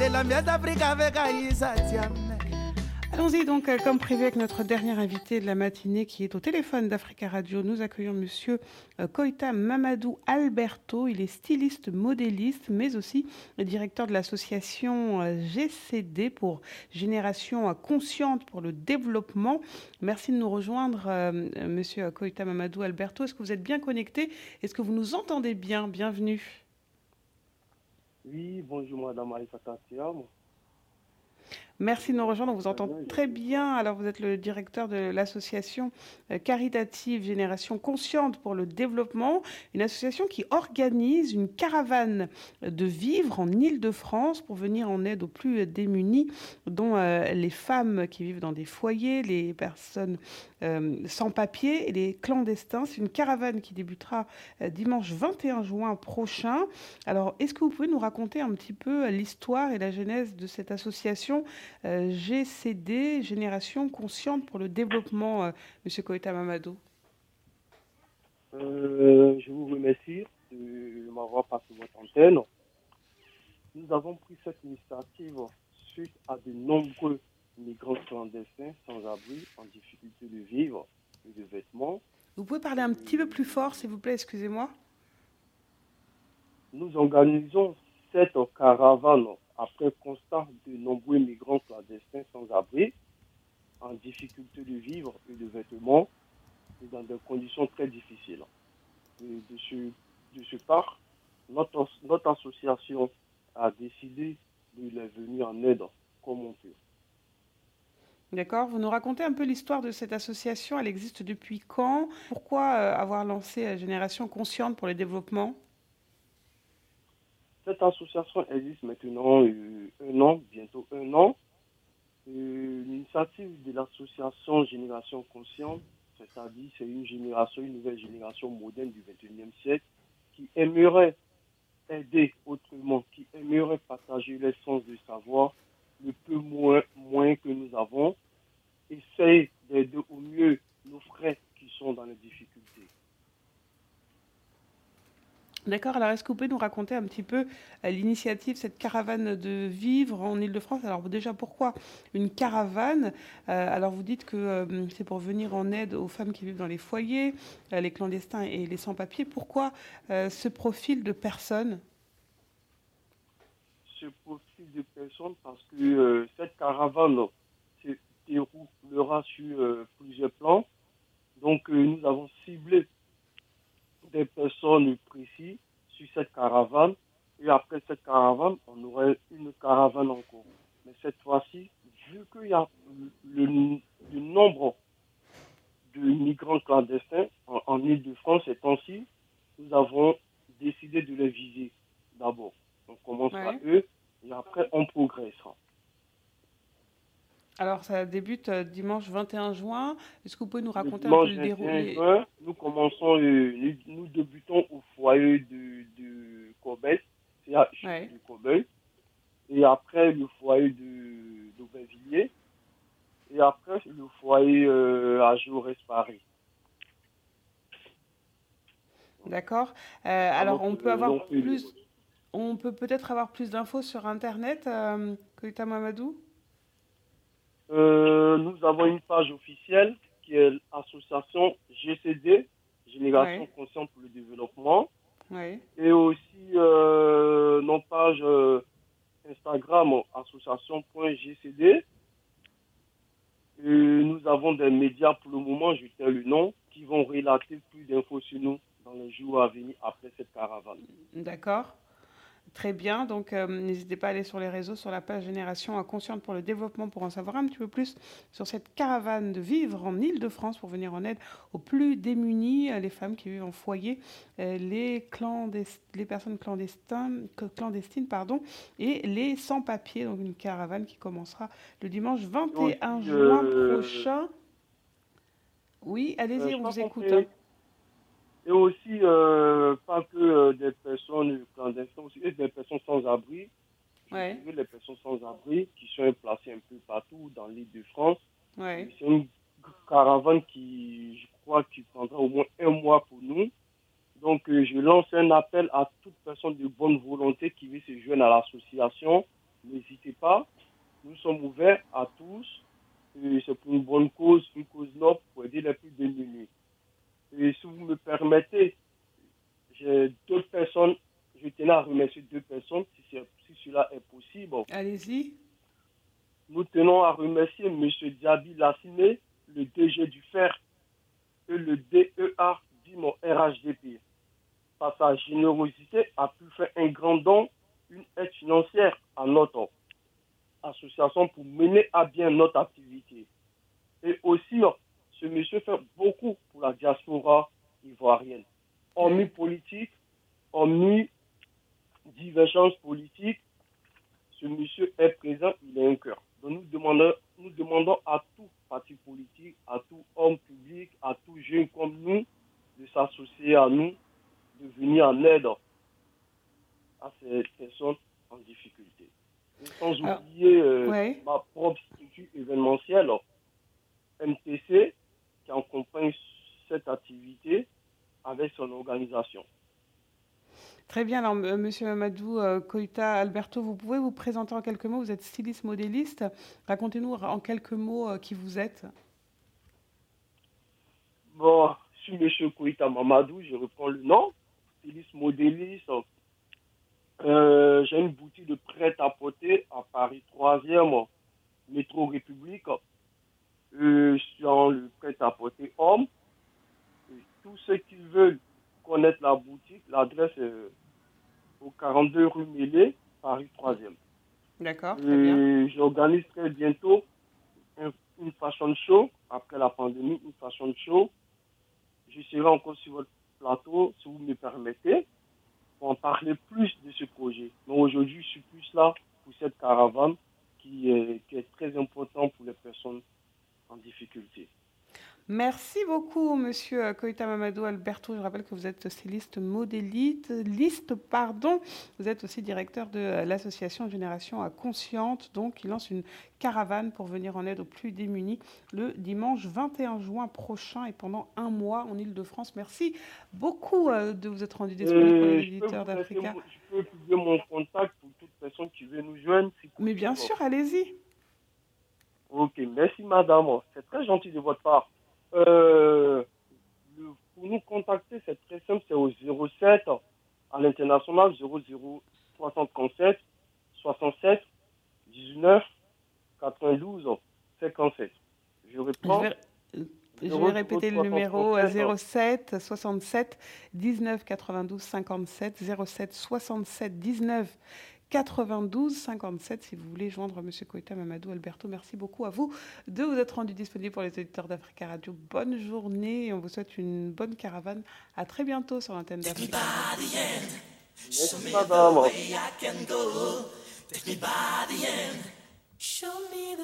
Allons-y donc, comme prévu avec notre dernier invité de la matinée qui est au téléphone d'Africa Radio. Nous accueillons monsieur Koita Mamadou Alberto. Il est styliste, modéliste, mais aussi le directeur de l'association GCD pour Génération Consciente pour le Développement. Merci de nous rejoindre, monsieur Koita Mamadou Alberto. Est-ce que vous êtes bien connecté? Est-ce que vous nous entendez bien? Bienvenue. Oui, bonjour madame Aïssata Thiam. Merci de nous rejoindre, on vous entend très bien. Alors vous êtes le directeur de l'association caritative Génération Consciente pour le Développement, une association qui organise une caravane de vivres en Île-de-France pour venir en aide aux plus démunis, dont les femmes qui vivent dans des foyers, les personnes sans papier et les clandestins. C'est une caravane qui débutera dimanche 21 juin prochain. Alors, est-ce que vous pouvez nous raconter un petit peu l'histoire et la genèse de cette association GCD, Génération Consciente pour le Développement, Monsieur Koita Mamadou? Je vous remercie de m'avoir passé votre antenne. Nous avons pris cette initiative suite à de nombreux migrants clandestins sans abri, en difficulté de vivre et de vêtements. Vous pouvez parler un petit peu plus fort, s'il vous plaît, excusez-moi. Nous organisons cette caravane après constat de nombreux migrants clandestins sans abri, en difficulté de vivre et de vêtements, et dans des conditions très difficiles. Et de ce part, notre association a décidé de les venir en aide comme on peut. D'accord. Vous nous racontez un peu l'histoire de cette association. Elle existe depuis quand? Pourquoi avoir lancé Génération Consciente pour le Développement? Cette association existe maintenant un an, bientôt un an. L'initiative de l'association Génération Consciente, c'est-à-dire c'est une nouvelle génération moderne du XXIe siècle qui aimerait aider autrement, qui aimerait partager l'essence du savoir, le peu moins que nous avons, essayer d'aider au mieux nos frères qui sont dans les difficultés. D'accord. Alors, est-ce que vous pouvez nous raconter un petit peu l'initiative, cette caravane de vivres en Île-de-France? Alors, déjà, pourquoi une caravane? Alors, vous dites que c'est pour venir en aide aux femmes qui vivent dans les foyers, les clandestins et les sans-papiers. Pourquoi ce profil de personnes? Ce profil de personnes parce que cette caravane se déroulera sur plusieurs plans. Donc, nous avons ciblé des personnes précises sur cette caravane. Et après cette caravane, on aurait une caravane encore. Mais cette fois-ci, vu qu'il y a le nombre de migrants clandestins en Île-de-France ces temps-ci, nous avons décidé de les viser d'abord. On commence par eux et après on progressera. Alors, ça débute dimanche 21 juin. Est-ce que vous pouvez nous raconter un peu le déroulé? Juin, nous débutons au foyer de Corbeil, de Corbeil, et après le foyer d'Aubervilliers, et après le foyer à Jaurès Paris. D'accord. Alors, on peut peut-être avoir plus d'infos sur Internet, Koita Mamadou? Nous avons une page officielle qui est l'association GCD, Génération Consciente pour le Développement. Oui. Et aussi nos pages Instagram, association.gcd. Et nous avons des médias pour le moment, je tais le nom, qui vont relater plus d'infos sur nous dans les jours à venir après cette caravane. D'accord. Très bien, donc n'hésitez pas à aller sur les réseaux, sur la page Génération Consciente pour le Développement pour en savoir un petit peu plus sur cette caravane de vivre en Île-de-France pour venir en aide aux plus démunis, les femmes qui vivent en foyer, les personnes clandestines et les sans-papiers. Donc une caravane qui commencera le dimanche 21 juin prochain. Oui, allez-y, on vous écoute. Et aussi, pas que des personnes clandestines, aussi des personnes sans abri. Les personnes sans abri qui sont placées un peu partout dans l'Île-de-France. C'est une caravane qui, je crois, qui prendra au moins un mois pour nous. Donc, je lance un appel à toute personne de bonne volonté qui veut se joindre à l'association. n'hésitez pas. Nous sommes ouverts à tous. Et c'est pour une cause noble pour aider les plus démunis. Et si vous me permettez, j'ai deux personnes, je tenais à remercier deux personnes, si cela est possible. Allez-y. Nous tenons à remercier M. Diaby Lassine, le DG du FER, et le DEA, dit mon RHDP. Par sa générosité, a pu faire un grand don, une aide financière à notre association pour mener à bien notre activité. Et aussi, ce monsieur fait beaucoup pour la diaspora ivoirienne. Hormis politique, hormis divergence politique, ce monsieur est présent, il a un cœur. Donc nous demandons à tout parti politique, à tout homme public, à tout jeune comme nous, de s'associer à nous, de venir en aide à ces personnes en difficulté. Et sans oublier ma propre structure événementielle, MTC, qui accompagne cette activité avec son organisation. Très bien. Alors, Monsieur Mamadou Koïta Alberto, vous pouvez vous présenter en quelques mots. Vous êtes styliste modéliste. Racontez-nous en quelques mots qui vous êtes. Bon, je suis Monsieur Koïta Mamadou, je reprends le nom. Styliste modéliste. J'ai une boutique de prêt-à-porter à Paris 3e, métro République. Je suis dans le prêt-à-porter homme. Et tous ceux qui veulent connaître la boutique, l'adresse est au 42 rue Mélé, Paris 3e. D'accord, très bien. J'organise très bientôt une fashion show, après la pandémie, une fashion show. Je serai encore sur votre plateau, si vous me permettez, pour en parler plus de ce projet. Mais aujourd'hui, je suis plus là pour cette caravane qui est très importante pour les personnes en difficulté. Merci beaucoup, Monsieur Koïta Mamadou Alberto. Je rappelle que vous êtes styliste modéliste. Vous êtes aussi directeur de l'association Génération Consciente, donc qui lance une caravane pour venir en aide aux plus démunis le dimanche 21 juin prochain et pendant un mois en Île-de-France. Merci beaucoup de vous être rendu disponible pour les éditeurs d'Africa. Je peux publier mon contact pour toute personne qui veut nous joindre. Mais bien sûr, allez-y. Ok, merci madame. C'est très gentil de votre part. Pour nous contacter, c'est très simple, c'est au 07 à l'international 0067 67 19 92 57. Je reprends. Je vais répéter le numéro 07 67 19 92 57 07 67 19 92 57 si vous voulez joindre M. Koïta Mamadou Alberto. Merci beaucoup à vous de vous être rendu disponible pour les auditeurs d'Africa Radio. Bonne journée et on vous souhaite une bonne caravane. À très bientôt sur l'antenne d'Africa Radio. Merci madame.